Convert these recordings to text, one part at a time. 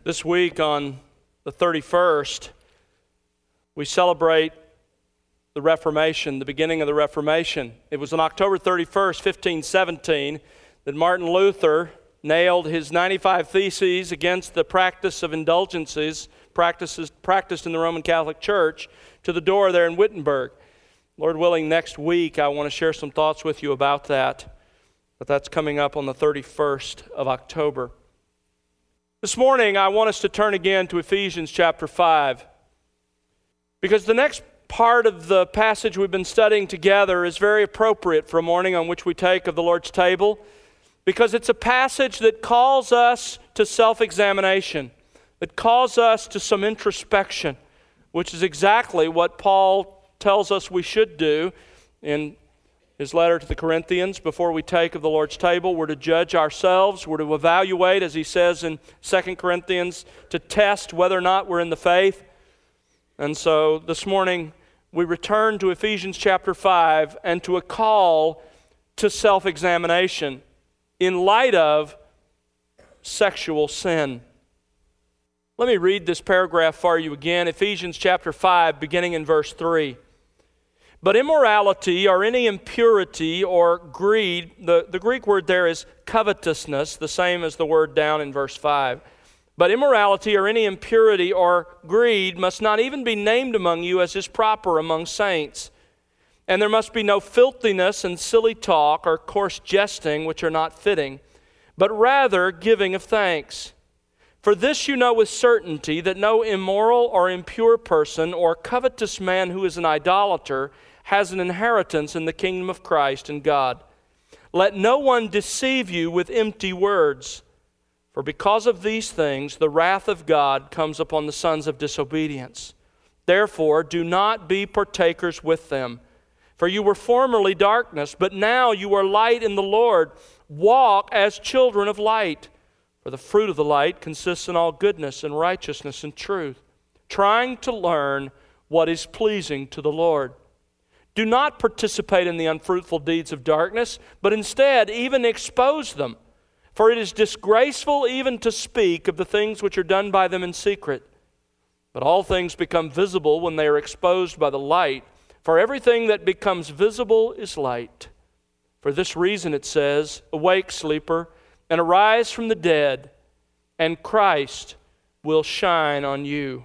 This week on the 31st, we celebrate the Reformation, the beginning of the Reformation. It was on October 31st, 1517, that Martin Luther nailed his 95 Theses against the practice of indulgences practiced in the Roman Catholic Church to the door there in Wittenberg. Lord willing, next week I want to share some thoughts with you about that, but that's coming up on the 31st of October. This morning, I want us to turn again to Ephesians chapter 5, because the next part of the passage we've been studying together is very appropriate for a morning on which we take of the Lord's table, because it's a passage that calls us to self-examination, that calls us to some introspection, which is exactly what Paul tells us we should do in his letter to the Corinthians. Before we take of the Lord's table, we're to judge ourselves, we're to evaluate, as he says in 2 Corinthians, to test whether or not we're in the faith. And so this morning, we return to Ephesians chapter 5 and to a call to self-examination in light of sexual sin. Let me read this paragraph for you again, Ephesians chapter 5, beginning in verse 3. But immorality or any impurity or greed, the Greek word there is covetousness, the same as the word down in verse 5. But immorality or any impurity or greed must not even be named among you as is proper among saints. And there must be no filthiness and silly talk or coarse jesting, which are not fitting, but rather giving of thanks. For this you know with certainty, that no immoral or impure person or covetous man who is an idolater has an inheritance in the kingdom of Christ and God. Let no one deceive you with empty words, for because of these things the wrath of God comes upon the sons of disobedience. Therefore do not be partakers with them. For you were formerly darkness, but now you are light in the Lord. Walk as children of light. For the fruit of the light consists in all goodness and righteousness and truth, trying to learn what is pleasing to the Lord. Do not participate in the unfruitful deeds of darkness, but instead even expose them. For it is disgraceful even to speak of the things which are done by them in secret. But all things become visible when they are exposed by the light. For everything that becomes visible is light. For this reason it says, Awake, sleeper, and arise from the dead, and Christ will shine on you.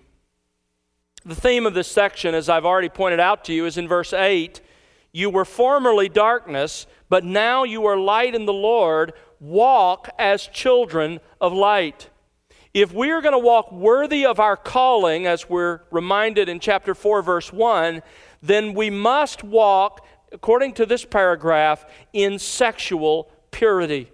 The theme of this section, as I've already pointed out to you, is in verse 8. You were formerly darkness, but now you are light in the Lord. Walk as children of light. If we are going to walk worthy of our calling, as we're reminded in chapter 4, verse 1, then we must walk, according to this paragraph, in sexual purity.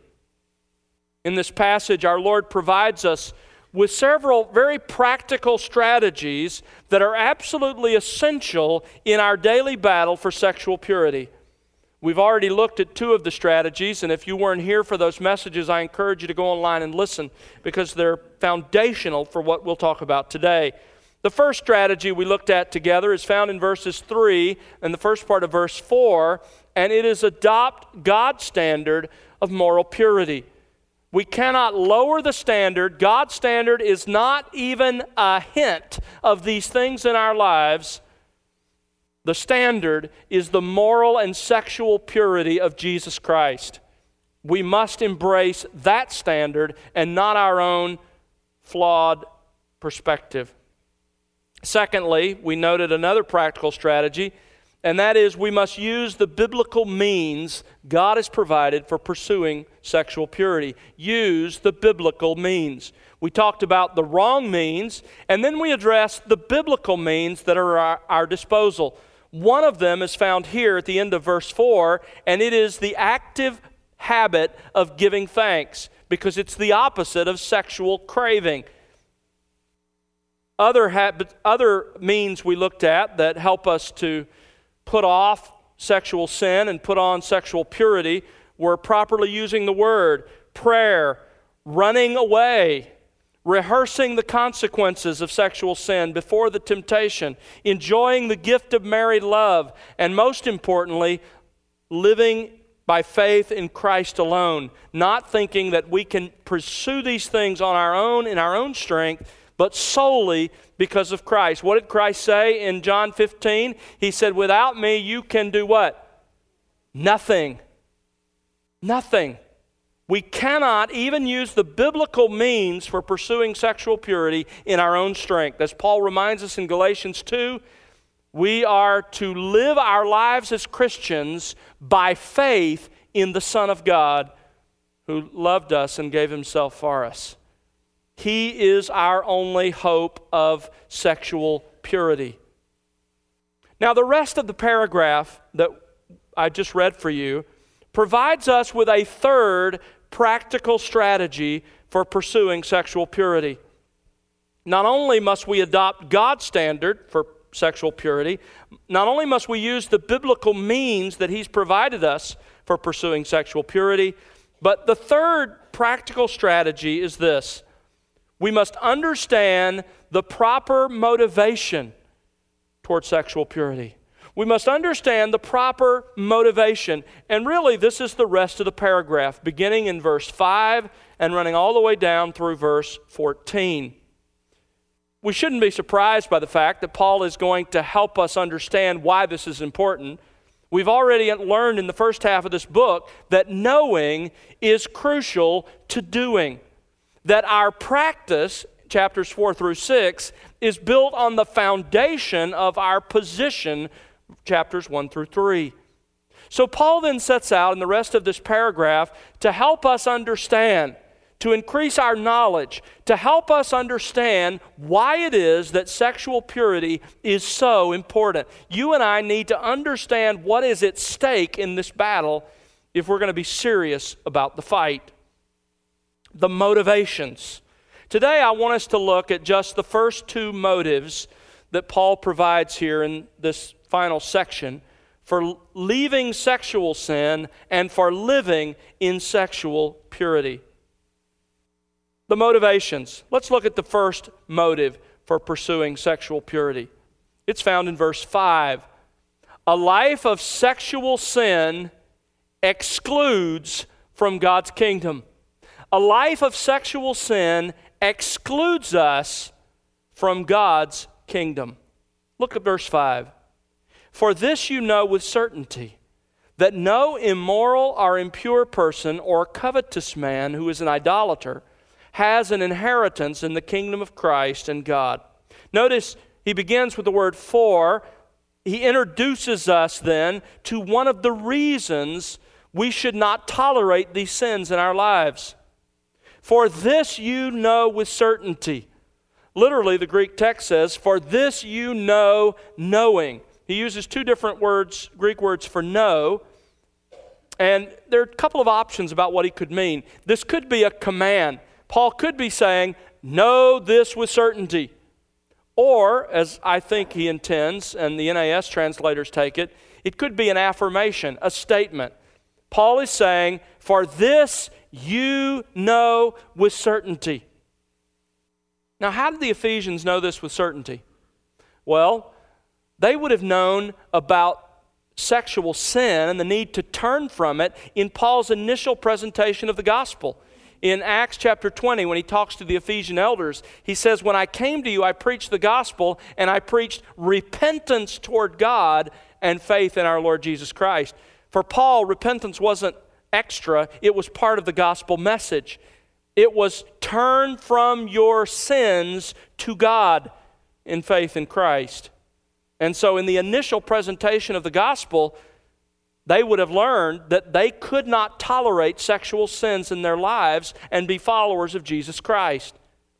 In this passage, our Lord provides us with several very practical strategies that are absolutely essential in our daily battle for sexual purity. We've already looked at two of the strategies, and if you weren't here for those messages, I encourage you to go online and listen, because they're foundational for what we'll talk about today. The first strategy we looked at together is found in verses 3 and the first part of verse 4, and it is adopt God's standard of moral purity. We cannot lower the standard. God's standard is not even a hint of these things in our lives. The standard is the moral and sexual purity of Jesus Christ. We must embrace that standard and not our own flawed perspective. Secondly, we noted another practical strategy, and that is we must use the biblical means God has provided for pursuing sexual purity. Use the biblical means. We talked about the wrong means, and then we addressed the biblical means that are at our disposal. One of them is found here at the end of verse 4, and it is the active habit of giving thanks, because it's the opposite of sexual craving. Other means we looked at that help us to put off sexual sin and put on sexual purity were properly using the word, prayer, running away, rehearsing the consequences of sexual sin before the temptation, enjoying the gift of married love, and most importantly, living by faith in Christ alone, not thinking that we can pursue these things on our own, in our own strength, but solely because of Christ. What did Christ say in John 15? He said, without me, you can do what? Nothing. Nothing. We cannot even use the biblical means for pursuing sexual purity in our own strength. As Paul reminds us in Galatians 2, we are to live our lives as Christians by faith in the Son of God who loved us and gave himself for us. He is our only hope of sexual purity. Now, the rest of the paragraph that I just read for you provides us with a third practical strategy for pursuing sexual purity. Not only must we adopt God's standard for sexual purity, not only must we use the biblical means that He's provided us for pursuing sexual purity, but the third practical strategy is this. We must understand the proper motivation toward sexual purity. We must understand the proper motivation. And really, this is the rest of the paragraph, beginning in verse 5 and running all the way down through verse 14. We shouldn't be surprised by the fact that Paul is going to help us understand why this is important. We've already learned in the first half of this book that knowing is crucial to doing. That our practice, chapters 4 through 6, is built on the foundation of our position, chapters 1 through 3. So Paul then sets out in the rest of this paragraph to help us understand, to increase our knowledge, to help us understand why it is that sexual purity is so important. You and I need to understand what is at stake in this battle if we're going to be serious about the fight. The motivations. Today I want us to look at just the first two motives that Paul provides here in this final section for leaving sexual sin and for living in sexual purity. The motivations. Let's look at the first motive for pursuing sexual purity. It's found in verse 5. A life of sexual sin excludes from God's kingdom. A life of sexual sin excludes us from God's kingdom. Look at verse 5. For this you know with certainty, that no immoral or impure person or covetous man who is an idolater has an inheritance in the kingdom of Christ and God. Notice he begins with the word for. He introduces us then to one of the reasons we should not tolerate these sins in our lives. For this you know with certainty. Literally, the Greek text says, for this you know knowing. He uses two different words, Greek words for know, and there are a couple of options about what he could mean. This could be a command. Paul could be saying, know this with certainty. Or, as I think he intends, and the NAS translators take it, it could be an affirmation, a statement. Paul is saying, for this you know with certainty. Now, how did the Ephesians know this with certainty? Well, they would have known about sexual sin and the need to turn from it in Paul's initial presentation of the gospel. In Acts chapter 20, when he talks to the Ephesian elders, he says, when I came to you, I preached the gospel, and I preached repentance toward God and faith in our Lord Jesus Christ. For Paul, repentance wasn't extra, it was part of the gospel message. It was turn from your sins to God in faith in Christ. And so in the initial presentation of the gospel, they would have learned that they could not tolerate sexual sins in their lives and be followers of Jesus Christ.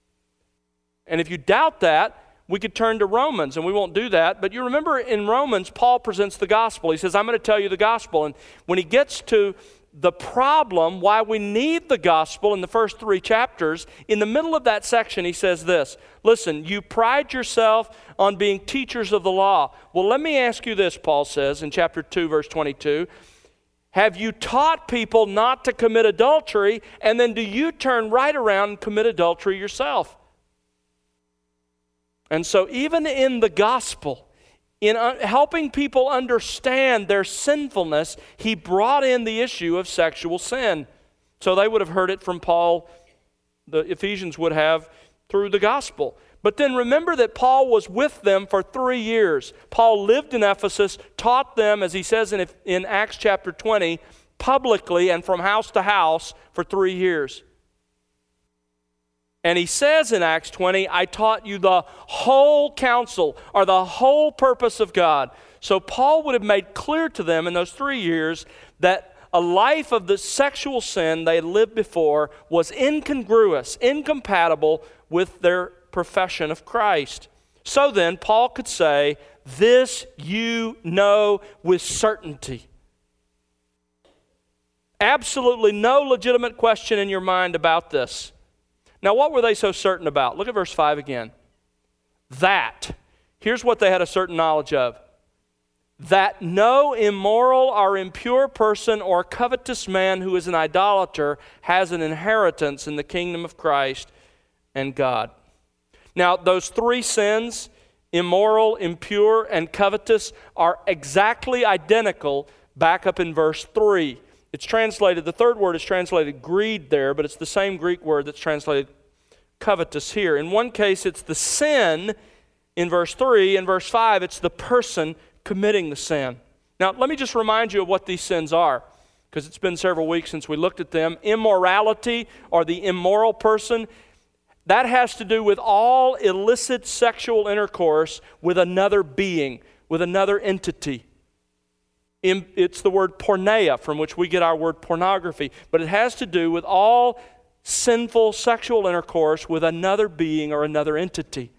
And if you doubt that, we could turn to Romans, and we won't do that. But you remember in Romans, Paul presents the gospel. He says, I'm going to tell you the gospel. And when he gets to the problem, why we need the gospel in the first 3 chapters, in the middle of that section, he says this, listen, you pride yourself on being teachers of the law. Well, let me ask you this, Paul says in chapter 2, verse 22. Have you taught people not to commit adultery, and then do you turn right around and commit adultery yourself? And so even in the gospel, in helping people understand their sinfulness, he brought in the issue of sexual sin. So they would have heard it from Paul, the Ephesians would have, through the gospel. But then remember that Paul was with them for 3 years. Paul lived in Ephesus, taught them, as he says in Acts chapter 20, publicly and from house to house for 3 years. And he says in Acts 20, I taught you the whole counsel or the whole purpose of God. So Paul would have made clear to them in those 3 years that a life of the sexual sin they had lived before was incongruous, incompatible with their profession of Christ. So then, Paul could say, this you know with certainty. Absolutely no legitimate question in your mind about this. Now, what were they so certain about? Look at verse 5 again. That, here's what they had a certain knowledge of. That no immoral or impure person or covetous man who is an idolater has an inheritance in the kingdom of Christ and God. Now, those 3 sins, immoral, impure, and covetous, are exactly identical back up in verse 3. It's translated, the third word is translated greed there, but it's the same Greek word that's translated covetous here. In one case, it's the sin in verse 3. In verse 5, it's the person committing the sin. Now, let me just remind you of what these sins are, because it's been several weeks since we looked at them. Immorality, or the immoral person, that has to do with all illicit sexual intercourse with another being, with another entity. It's the word porneia, from which we get our word pornography, but it has to do with all sinful sexual intercourse with another being or another entity.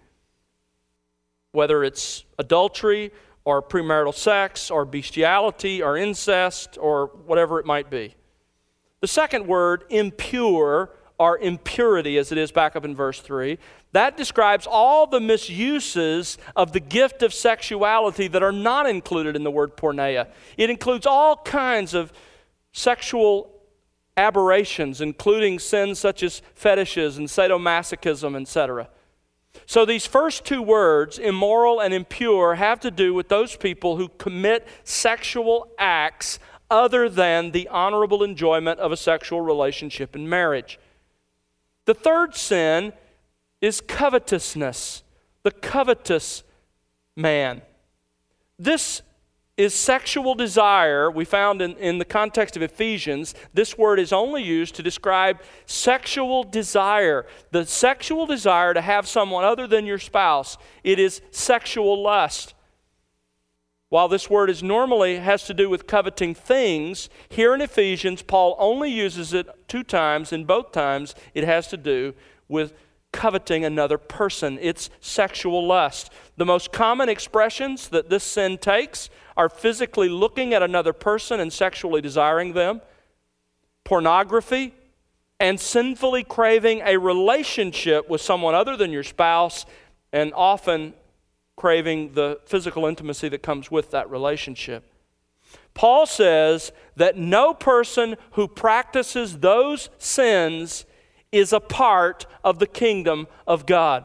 Whether it's adultery, or premarital sex, or bestiality, or incest, or whatever it might be. The second word, impure, or impurity, as it is back up in verse 3, that describes all the misuses of the gift of sexuality that are not included in the word porneia. It includes all kinds of sexual aberrations, including sins such as fetishes and sadomasochism, etc. So these first 2 words, immoral and impure, have to do with those people who commit sexual acts other than the honorable enjoyment of a sexual relationship in marriage. The third sin is covetousness, the covetous man. This is sexual desire. We found in the context of Ephesians, this word is only used to describe sexual desire. The sexual desire to have someone other than your spouse. It is sexual lust. While this word is normally has to do with coveting things, here in Ephesians, Paul only uses it 2 times. In both times, it has to do with coveting another person. It's sexual lust. The most common expressions that this sin takes are physically looking at another person and sexually desiring them, pornography, and sinfully craving a relationship with someone other than your spouse, and often craving the physical intimacy that comes with that relationship. Paul says that no person who practices those sins is a part of the kingdom of God.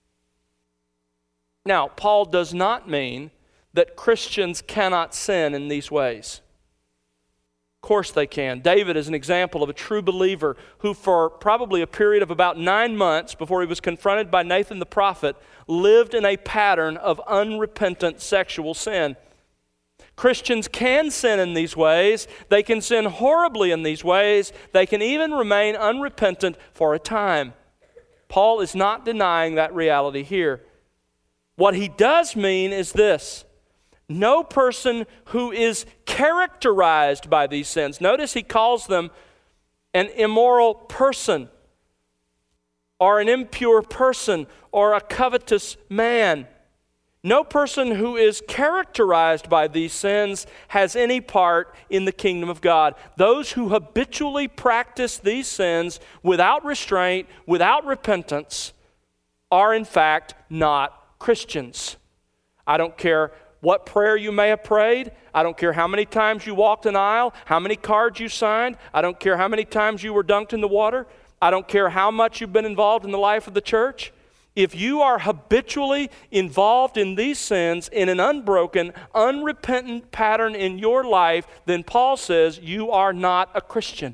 Now, Paul does not mean that Christians cannot sin in these ways. Of course they can. David is an example of a true believer who, for probably a period of about 9 months before he was confronted by Nathan the prophet, lived in a pattern of unrepentant sexual sin. Christians can sin in these ways. They can sin horribly in these ways. They can even remain unrepentant for a time. Paul is not denying that reality here. What he does mean is this: no person who is characterized by these sins, notice he calls them an immoral person, or an impure person, or a covetous man. No person who is characterized by these sins has any part in the kingdom of God. Those who habitually practice these sins without restraint, without repentance, are in fact not Christians. I don't care what prayer you may have prayed. I don't care how many times you walked an aisle, how many cards you signed. I don't care how many times you were dunked in the water. I don't care how much you've been involved in the life of the church. If you are habitually involved in these sins in an unbroken, unrepentant pattern in your life, then Paul says you are not a Christian.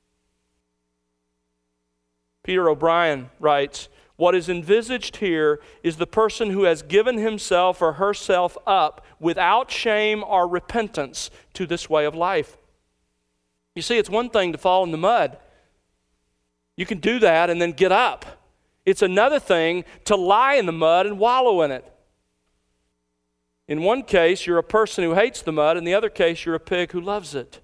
Peter O'Brien writes, what is envisaged here is the person who has given himself or herself up without shame or repentance to this way of life. You see, it's one thing to fall in the mud. You can do that and then get up. It's another thing to lie in the mud and wallow in it. In one case, you're a person who hates the mud. In the other case, you're a pig who loves it.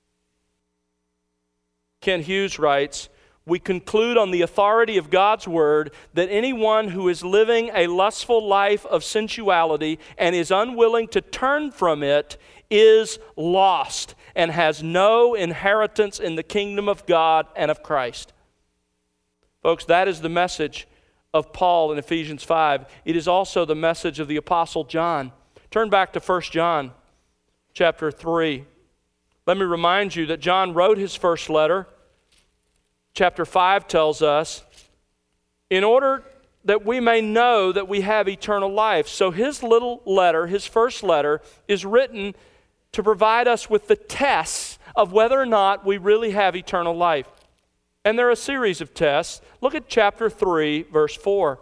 Ken Hughes writes, we conclude on the authority of God's word that anyone who is living a lustful life of sensuality and is unwilling to turn from it is lost and has no inheritance in the kingdom of God and of Christ. Folks, that is the message of Paul in Ephesians 5. It is also the message of the Apostle John. Turn back to 1 John chapter 3. Let me remind you that John wrote his first letter. Chapter 5 tells us, in order that we may know that we have eternal life. So his little letter, his first letter, is written to provide us with the tests of whether or not we really have eternal life. And there are a series of tests. Look at chapter 3, verse 4.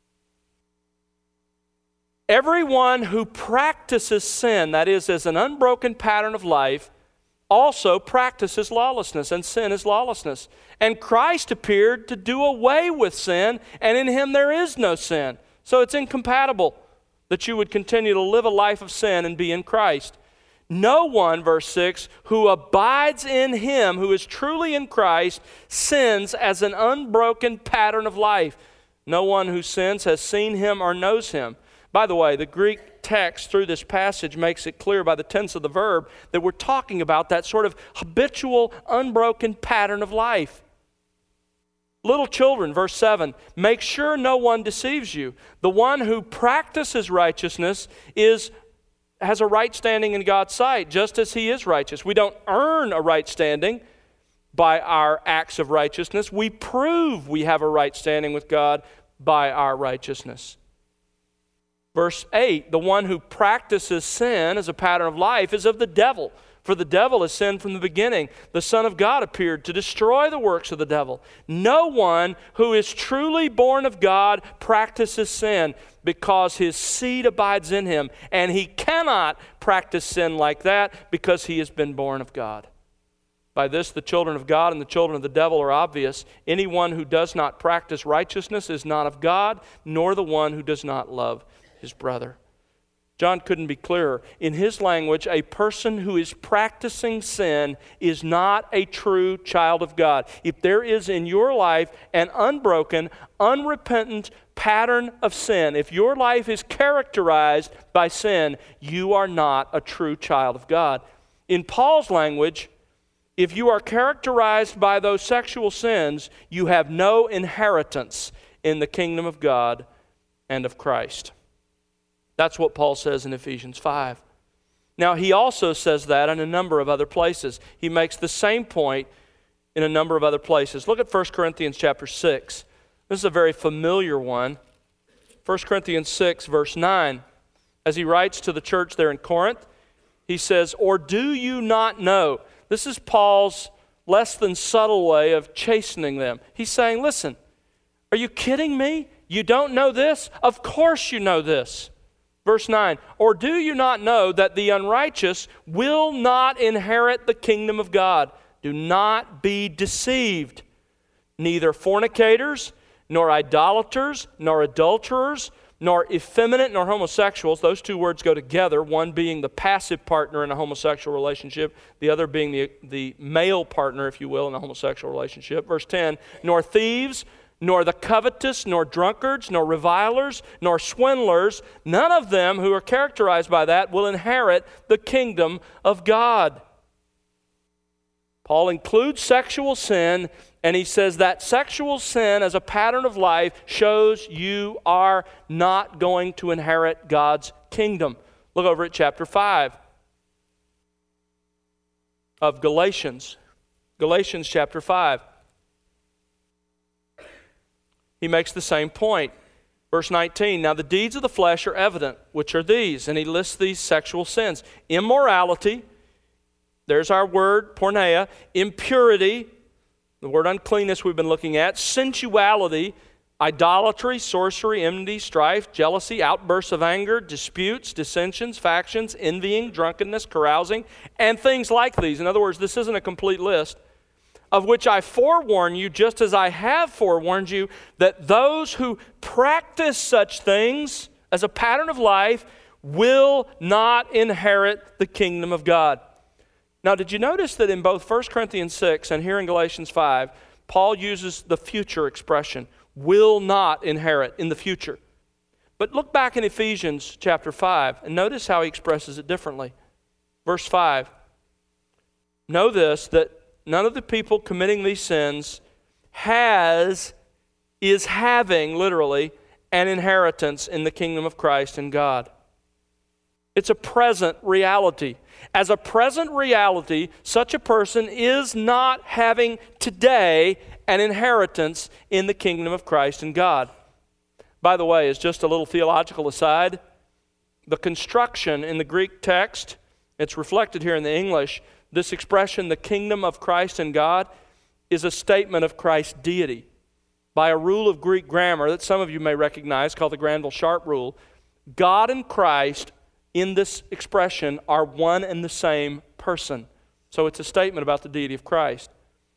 Everyone who practices sin, that is, as an unbroken pattern of life, also practices lawlessness, and sin is lawlessness. And Christ appeared to do away with sin, and in him there is no sin. So it's incompatible that you would continue to live a life of sin and be in Christ. No one, verse 6, who abides in him, who is truly in Christ, sins as an unbroken pattern of life. No one who sins has seen him or knows him. By the way, the Greek text through this passage makes it clear by the tense of the verb that we're talking about that sort of habitual, unbroken pattern of life. Little children, verse 7, make sure no one deceives you. The one who practices righteousness has a right standing in God's sight, just as he is righteous. We don't earn a right standing by our acts of righteousness. We prove we have a right standing with God by our righteousness. Verse 8, the one who practices sin as a pattern of life is of the devil. For the devil has sinned from the beginning. The Son of God appeared to destroy the works of the devil. No one who is truly born of God practices sin because his seed abides in him. And he cannot practice sin like that because he has been born of God. By this, the children of God and the children of the devil are obvious. Anyone who does not practice righteousness is not of God, nor the one who does not love his brother. John couldn't be clearer. In his language, a person who is practicing sin is not a true child of God. If there is in your life an unbroken, unrepentant pattern of sin, if your life is characterized by sin, you are not a true child of God. In Paul's language, if you are characterized by those sexual sins, you have no inheritance in the kingdom of God and of Christ. That's what Paul says in Ephesians 5. Now, he also says that in a number of other places. He makes the same point in a number of other places. Look at 1 Corinthians chapter 6. This is a very familiar one. 1 Corinthians 6, verse 9. As he writes to the church there in Corinth, he says, or do you not know? This is Paul's less than subtle way of chastening them. He's saying, listen, are you kidding me? You don't know this? Of course you know this. Verse 9, or do you not know that the unrighteous will not inherit the kingdom of God? Do not be deceived. Neither fornicators, nor idolaters, nor adulterers, nor effeminate, nor homosexuals. Those two words go together, one being the passive partner in a homosexual relationship, the other being the male partner, if you will, in a homosexual relationship. Verse 10, nor thieves, nor the covetous, nor drunkards, nor revilers, nor swindlers, none of them who are characterized by that will inherit the kingdom of God. Paul includes sexual sin, and he says that sexual sin as a pattern of life shows you are not going to inherit God's kingdom. Look over at chapter 5 of Galatians. Galatians chapter 5. He makes the same point. Verse 19, now the deeds of the flesh are evident, which are these. And he lists these sexual sins. Immorality, there's our word, porneia. Impurity, the word uncleanness we've been looking at. Sensuality, idolatry, sorcery, enmity, strife, jealousy, outbursts of anger, disputes, dissensions, factions, envying, drunkenness, carousing, and things like these. In other words, this isn't a complete list. Of which I forewarn you, just as I have forewarned you, that those who practice such things as a pattern of life will not inherit the kingdom of God. Now, did you notice that in both 1 Corinthians 6 and here in Galatians 5, Paul uses the future expression, will not inherit in the future. But look back in Ephesians chapter 5 and notice how he expresses it differently. Verse 5, know this, that none of the people committing these sins is having, literally, an inheritance in the kingdom of Christ and God. It's a present reality. As a present reality, such a person is not having today an inheritance in the kingdom of Christ and God. By the way, as just a little theological aside, the construction in the Greek text, it's reflected here in the English, this expression, the kingdom of Christ and God, is a statement of Christ's deity. By a rule of Greek grammar that some of you may recognize called the Granville-Sharp rule, God and Christ in this expression are one and the same person. So it's a statement about the deity of Christ.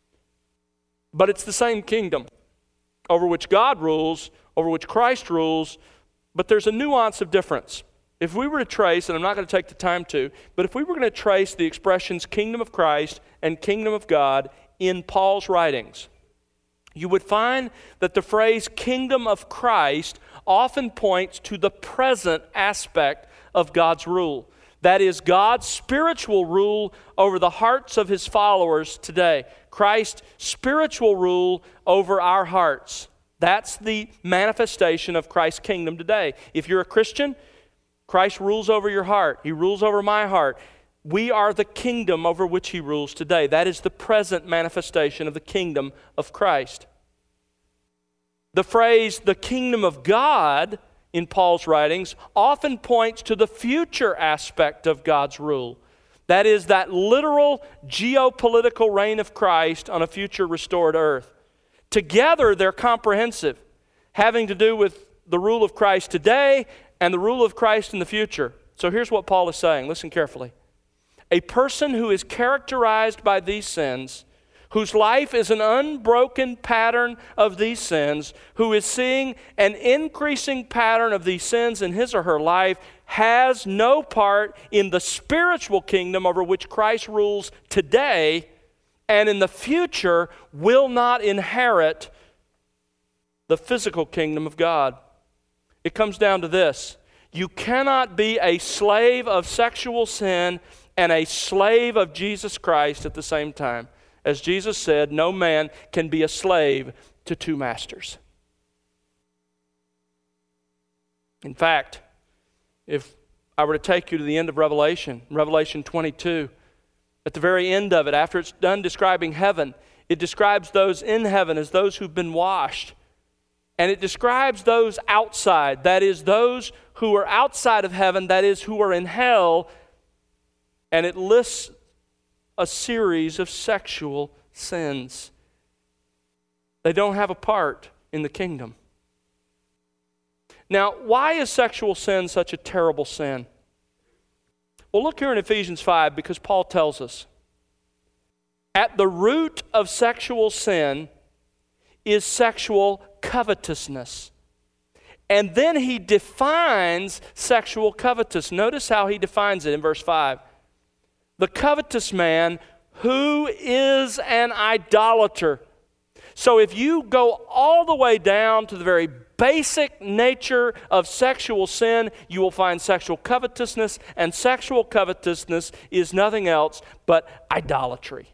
But it's the same kingdom over which God rules, over which Christ rules, but there's a nuance of difference. If we were to trace, and I'm not going to take the time to, but if we were going to trace the expressions kingdom of Christ and kingdom of God in Paul's writings, you would find that the phrase kingdom of Christ often points to the present aspect of God's rule. That is God's spiritual rule over the hearts of his followers today. Christ's spiritual rule over our hearts. That's the manifestation of Christ's kingdom today. If you're a Christian, Christ rules over your heart. He rules over my heart. We are the kingdom over which he rules today. That is the present manifestation of the kingdom of Christ. The phrase, the kingdom of God, in Paul's writings, often points to the future aspect of God's rule. That is, that literal geopolitical reign of Christ on a future restored earth. Together, they're comprehensive, having to do with the rule of Christ today and the rule of Christ in the future. So here's what Paul is saying. Listen carefully. A person who is characterized by these sins, whose life is an unbroken pattern of these sins, who is seeing an increasing pattern of these sins in his or her life, has no part in the spiritual kingdom over which Christ rules today, and in the future will not inherit the physical kingdom of God. It comes down to this. You cannot be a slave of sexual sin and a slave of Jesus Christ at the same time. As Jesus said, no man can be a slave to two masters. In fact, if I were to take you to the end of Revelation 22, at the very end of it, after it's done describing heaven, it describes those in heaven as those who've been washed. And it describes those outside, that is, those who are outside of heaven, that is, who are in hell, and it lists a series of sexual sins. They don't have a part in the kingdom. Now, why is sexual sin such a terrible sin? Well, look here in Ephesians 5, because Paul tells us. At the root of sexual sin is sexual covetousness. And then he defines sexual covetousness. Notice how he defines it in verse 5. The covetous man who is an idolater. So if you go all the way down to the very basic nature of sexual sin, you will find sexual covetousness, and sexual covetousness is nothing else but idolatry.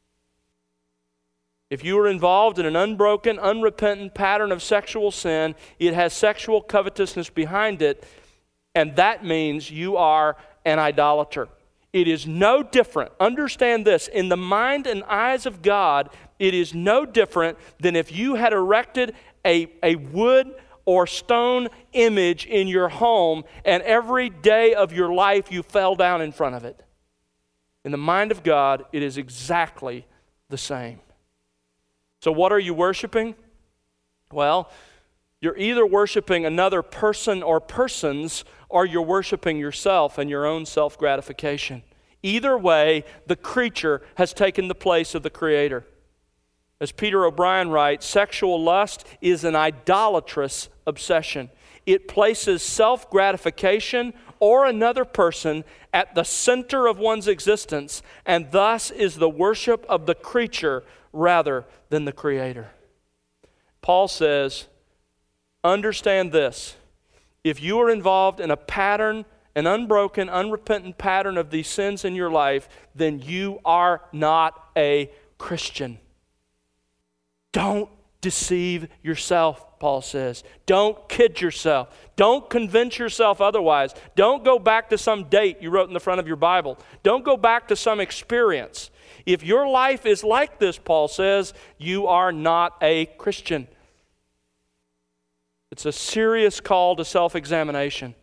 If you are involved in an unbroken, unrepentant pattern of sexual sin, it has sexual covetousness behind it, and that means you are an idolater. It is no different. Understand this. In the mind and eyes of God, it is no different than if you had erected a wood or stone image in your home, and every day of your life you fell down in front of it. In the mind of God, it is exactly the same. So what are you worshiping? Well, you're either worshiping another person or persons, or you're worshiping yourself and your own self-gratification. Either way, the creature has taken the place of the Creator. As Peter O'Brien writes, sexual lust is an idolatrous obsession. It places self-gratification or another person at the center of one's existence, and thus is the worship of the creature rather than the Creator. Paul says, understand this. If you are involved in a pattern, an unbroken, unrepentant pattern of these sins in your life, then you are not a Christian. Don't deceive yourself, Paul says. Don't kid yourself. Don't convince yourself otherwise. Don't go back to some date you wrote in the front of your Bible. Don't go back to some experience. If your life is like this, Paul says, you are not a Christian. It's a serious call to self-examination.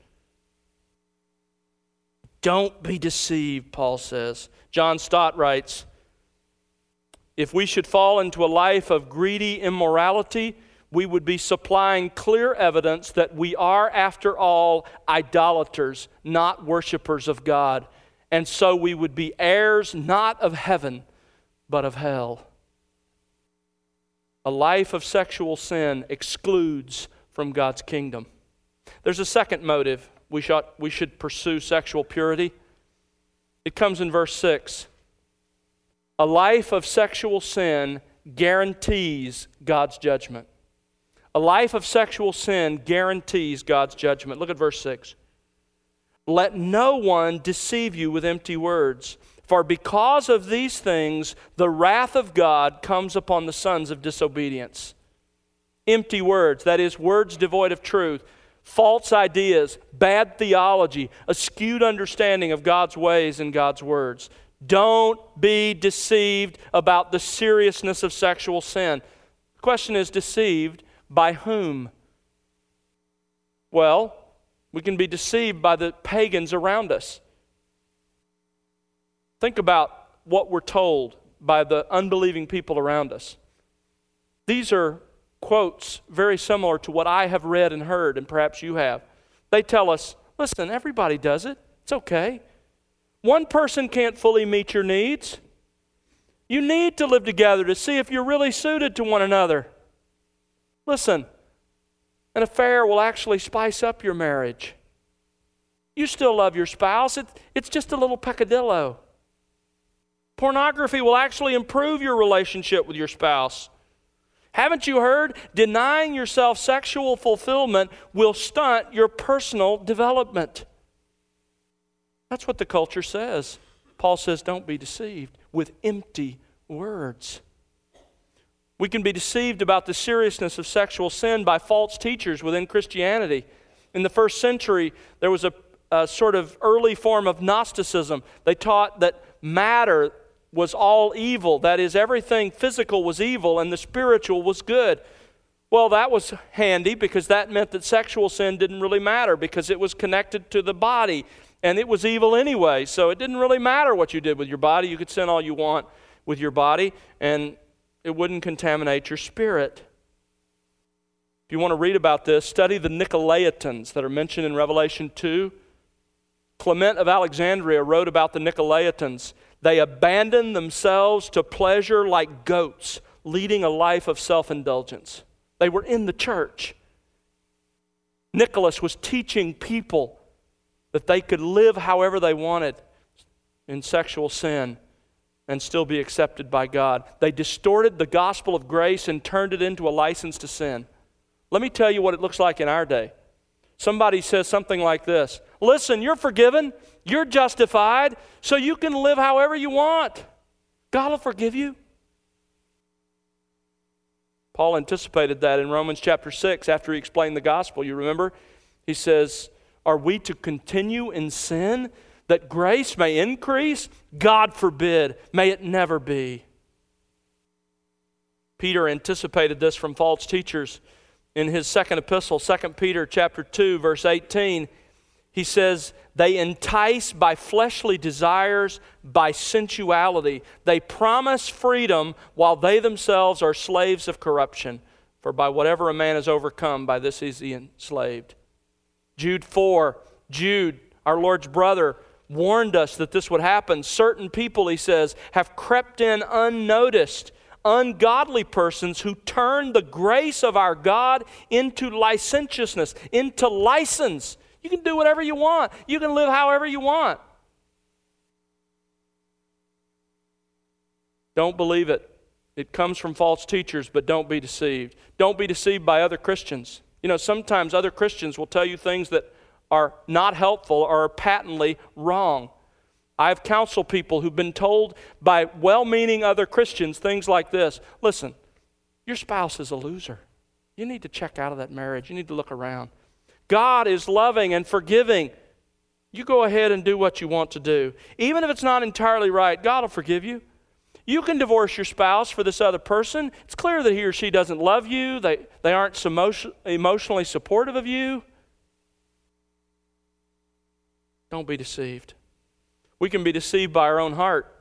Don't be deceived, Paul says. John Stott writes, if we should fall into a life of greedy immorality, we would be supplying clear evidence that we are, after all, idolaters, not worshipers of God. And so we would be heirs not of heaven, but of hell. A life of sexual sin excludes from God's kingdom. There's a second motive we should pursue sexual purity. It comes in verse 6. A life of sexual sin guarantees God's judgment. A life of sexual sin guarantees God's judgment. Look at verse 6. Let no one deceive you with empty words, for because of these things the wrath of God comes upon the sons of disobedience. Empty words, that is, words devoid of truth, false ideas, bad theology, a skewed understanding of God's ways and God's words. Don't be deceived about the seriousness of sexual sin. The question is, deceived by whom? Well, we can be deceived by the pagans around us. Think about what we're told by the unbelieving people around us. These are quotes very similar to what I have read and heard, and perhaps you have. They tell us, listen, everybody does it. It's okay. One person can't fully meet your needs. You need to live together to see if you're really suited to one another. Listen, an affair will actually spice up your marriage. You still love your spouse. It's just a little peccadillo. Pornography will actually improve your relationship with your spouse. Haven't you heard? Denying yourself sexual fulfillment will stunt your personal development. That's what the culture says. Paul says, don't be deceived with empty words. We can be deceived about the seriousness of sexual sin by false teachers within Christianity. In the first century, there was a sort of early form of Gnosticism. They taught that matter was all evil. That is, everything physical was evil and the spiritual was good. Well, that was handy because that meant that sexual sin didn't really matter because it was connected to the body. And it was evil anyway, so it didn't really matter what you did with your body. You could sin all you want with your body, and it wouldn't contaminate your spirit. If you want to read about this, study the Nicolaitans that are mentioned in Revelation 2. Clement of Alexandria wrote about the Nicolaitans. They abandoned themselves to pleasure like goats, leading a life of self-indulgence. They were in the church. Nicholas was teaching people that they could live however they wanted in sexual sin and still be accepted by God. They distorted the gospel of grace and turned it into a license to sin. Let me tell you what it looks like in our day. Somebody says something like this: listen, you're forgiven, you're justified, so you can live however you want. God will forgive you. Paul anticipated that in Romans chapter 6 after he explained the gospel. You remember? He says, are we to continue in sin that grace may increase? God forbid. May it never be. Peter anticipated this from false teachers in his second epistle, 2 Peter chapter 2, verse 18, he says, they entice by fleshly desires, by sensuality. They promise freedom while they themselves are slaves of corruption. For by whatever a man is overcome, by this is he enslaved. Jude 4, Jude, our Lord's brother, warned us that this would happen. Certain people, he says, have crept in unnoticed, ungodly persons who turn the grace of our God into licentiousness, into license. You can do whatever you want. You can live however you want. Don't believe it. It comes from false teachers, but don't be deceived. Don't be deceived by other Christians. You know, sometimes other Christians will tell you things that are not helpful or are patently wrong. I've counseled people who've been told by well-meaning other Christians things like this. Listen, your spouse is a loser. You need to check out of that marriage. You need to look around. God is loving and forgiving. You go ahead and do what you want to do. Even if it's not entirely right, God will forgive you. You can divorce your spouse for this other person. It's clear that he or she doesn't love you. They aren't emotionally supportive of you. Don't be deceived. We can be deceived by our own heart.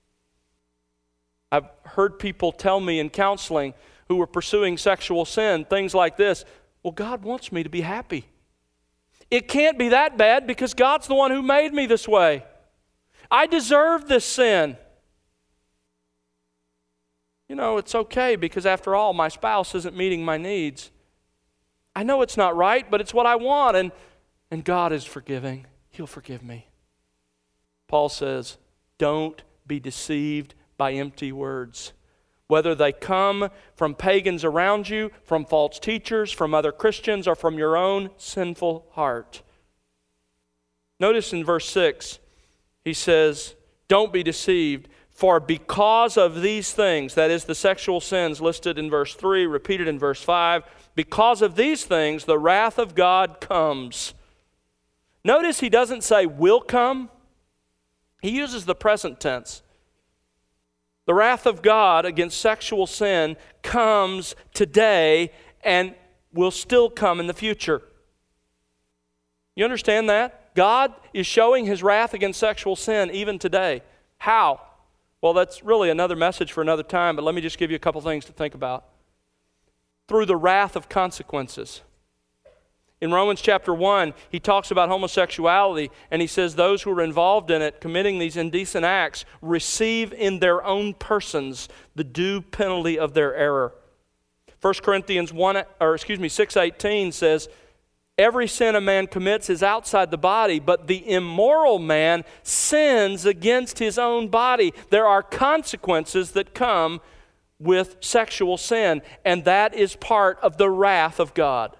I've heard people tell me in counseling who were pursuing sexual sin, things like this, well, God wants me to be happy. It can't be that bad because God's the one who made me this way. I deserve this sin. You know, it's okay because after all, my spouse isn't meeting my needs. I know it's not right, but it's what I want, and God is forgiving. He'll forgive me. Paul says, don't be deceived by empty words. Whether they come from pagans around you, from false teachers, from other Christians, or from your own sinful heart. Notice in verse 6, he says, don't be deceived, for because of these things, that is the sexual sins listed in verse 3, repeated in verse 5, because of these things, the wrath of God comes. Notice he doesn't say will come. He uses the present tense. The wrath of God against sexual sin comes today and will still come in the future. You understand that? God is showing his wrath against sexual sin even today. How? Well, that's really another message for another time, but let me just give you a couple things to think about. Through the wrath of consequences. In Romans chapter 1, he talks about homosexuality, and he says those who are involved in it, committing these indecent acts, receive in their own persons the due penalty of their error. 1 Corinthians 6:18 says, every sin a man commits is outside the body, but the immoral man sins against his own body. There are consequences that come with sexual sin, and that is part of the wrath of God.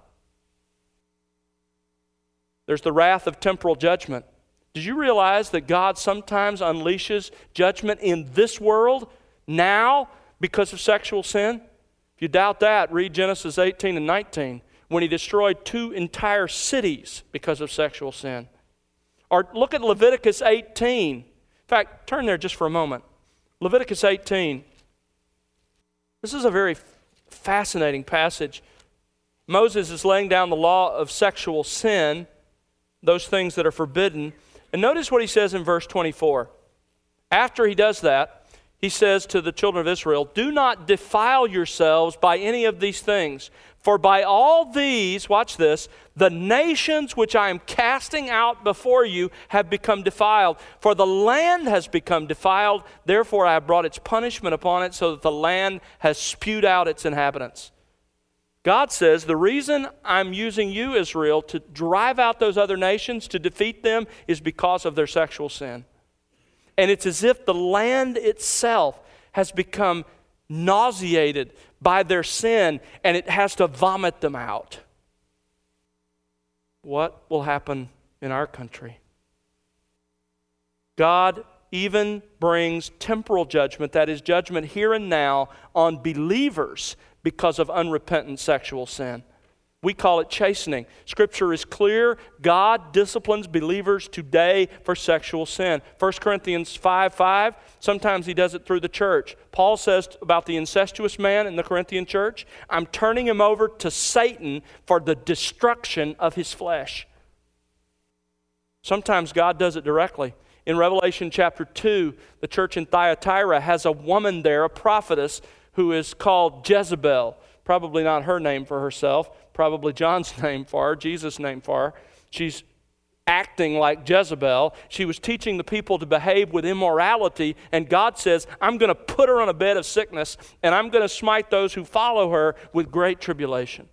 There's the wrath of temporal judgment. Did you realize that God sometimes unleashes judgment in this world now because of sexual sin? If you doubt that, read Genesis 18 and 19, when he destroyed 2 entire cities because of sexual sin. Or look at Leviticus 18. In fact, turn there just for a moment. Leviticus 18. This is a very fascinating passage. Moses is laying down the law of sexual sin, those things that are forbidden. And notice what he says in verse 24. After he does that, he says to the children of Israel, do not defile yourselves by any of these things, for by all these, watch this, the nations which I am casting out before you have become defiled. For the land has become defiled, therefore I have brought its punishment upon it, so that the land has spewed out its inhabitants. God says, the reason I'm using you, Israel, to drive out those other nations, to defeat them, is because of their sexual sin. And it's as if the land itself has become nauseated by their sin, and it has to vomit them out. What will happen in our country? God even brings temporal judgment, that is judgment here and now, on believers because of unrepentant sexual sin. We call it chastening. Scripture is clear. God disciplines believers today for sexual sin. 1 Corinthians 5:5, sometimes he does it through the church. Paul says about the incestuous man in the Corinthian church, I'm turning him over to Satan for the destruction of his flesh. Sometimes God does it directly. In Revelation chapter 2, the church in Thyatira has a woman there, a prophetess, who is called Jezebel. Probably not her name for herself, probably John's name for her, Jesus' name for her. She's acting like Jezebel. She was teaching the people to behave with immorality, and God says, I'm going to put her on a bed of sickness, and I'm going to smite those who follow her with great tribulation.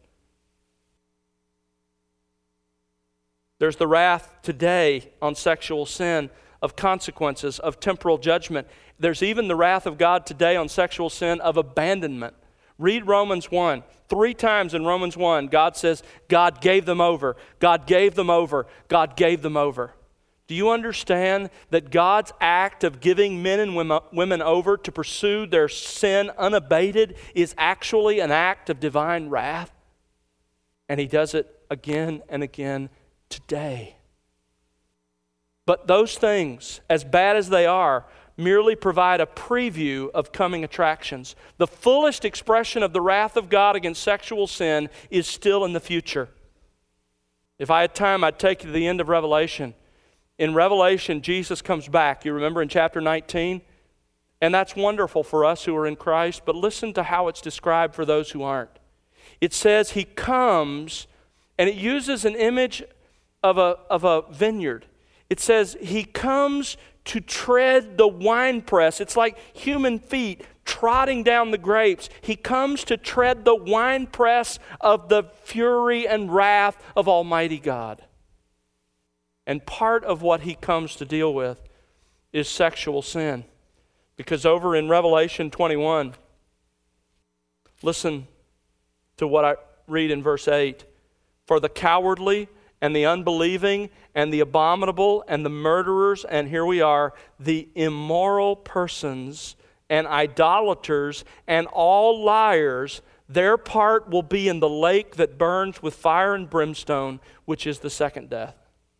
There's the wrath today on sexual sin of consequences, of temporal judgment. There's even the wrath of God today on sexual sin of abandonment. Read Romans 1. 3 times in Romans 1, God says, God gave them over. God gave them over. God gave them over. Do you understand that God's act of giving men and women over to pursue their sin unabated is actually an act of divine wrath? And he does it again and again today. But those things, as bad as they are, merely provide a preview of coming attractions. The fullest expression of the wrath of God against sexual sin is still in the future. If I had time, I'd take you to the end of Revelation. In Revelation, Jesus comes back. You remember in chapter 19? And that's wonderful for us who are in Christ, but listen to how it's described for those who aren't. It says he comes, and it uses an image of a vineyard. It says he comes to tread the winepress. It's like human feet trotting down the grapes. He comes to tread the winepress of the fury and wrath of Almighty God. And part of what he comes to deal with is sexual sin. Because over in Revelation 21, listen to what I read in verse 8. For the cowardly and the unbelieving and the abominable and the murderers, and here we are, the immoral persons and idolaters and all liars, their part will be in the lake that burns with fire and brimstone, which is the second death.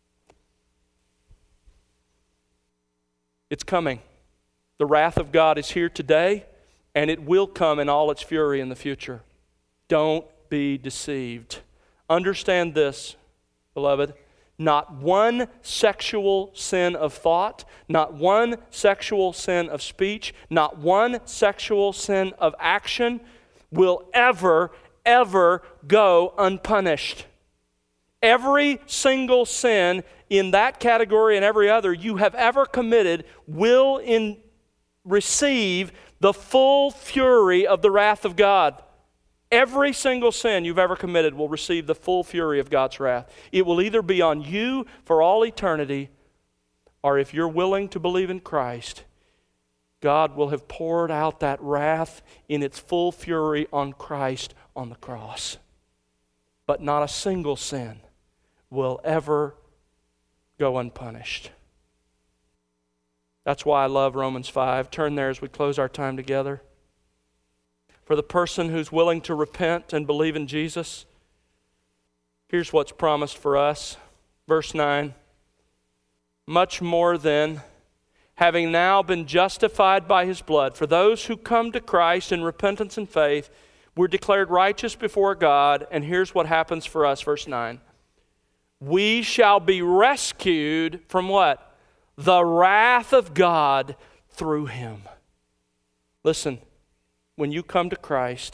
It's coming. The wrath of God is here today, and it will come in all its fury in the future. Don't be deceived. Understand this, beloved, not one sexual sin of thought, not one sexual sin of speech, not one sexual sin of action will ever go unpunished. Every single sin in that category and every other you have ever committed will receive the full fury of the wrath of God. Every single sin you've ever committed will receive the full fury of God's wrath. It will either be on you for all eternity, or if you're willing to believe in Christ, God will have poured out that wrath in its full fury on Christ on the cross. But not a single sin will ever go unpunished. That's why I love Romans 5. Turn there as we close our time together. For the person who's willing to repent and believe in Jesus, here's what's promised for us. Verse 9, much more then, having now been justified by his blood, for those who come to Christ in repentance and faith, we're declared righteous before God, and here's what happens for us, verse 9. We shall be rescued from what? The wrath of God through him. Listen. When you come to Christ,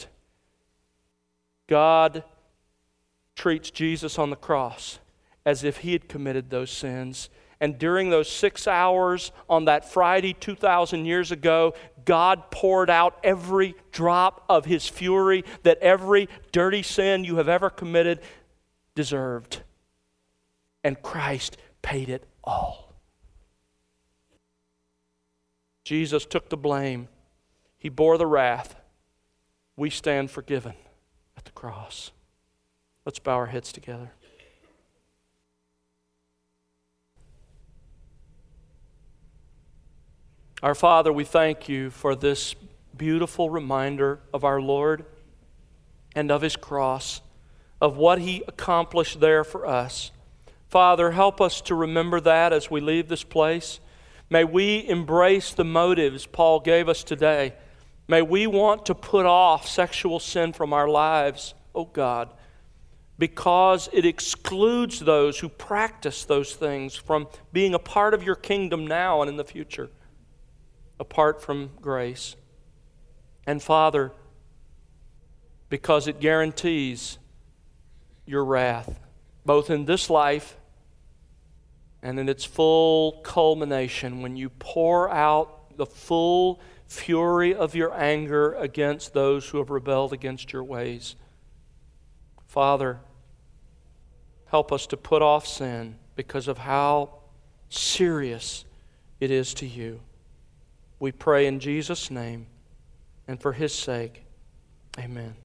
God treats Jesus on the cross as if he had committed those sins. And during those 6 hours on that Friday 2,000 years ago, God poured out every drop of his fury that every dirty sin you have ever committed deserved. And Christ paid it all. Jesus took the blame. He bore the wrath. We stand forgiven at the cross. Let's bow our heads together. Our Father, we thank you for this beautiful reminder of our Lord and of his cross, of what He accomplished there for us. Father, help us to remember that as we leave this place. May we embrace the motives Paul gave us today. May we want to put off sexual sin from our lives, oh God, because it excludes those who practice those things from being a part of your kingdom now and in the future, apart from grace. And Father, because it guarantees your wrath, both in this life and in its full culmination when you pour out the full fury of your anger against those who have rebelled against your ways. Father, help us to put off sin because of how serious it is to you. We pray in Jesus' name and for His sake. Amen.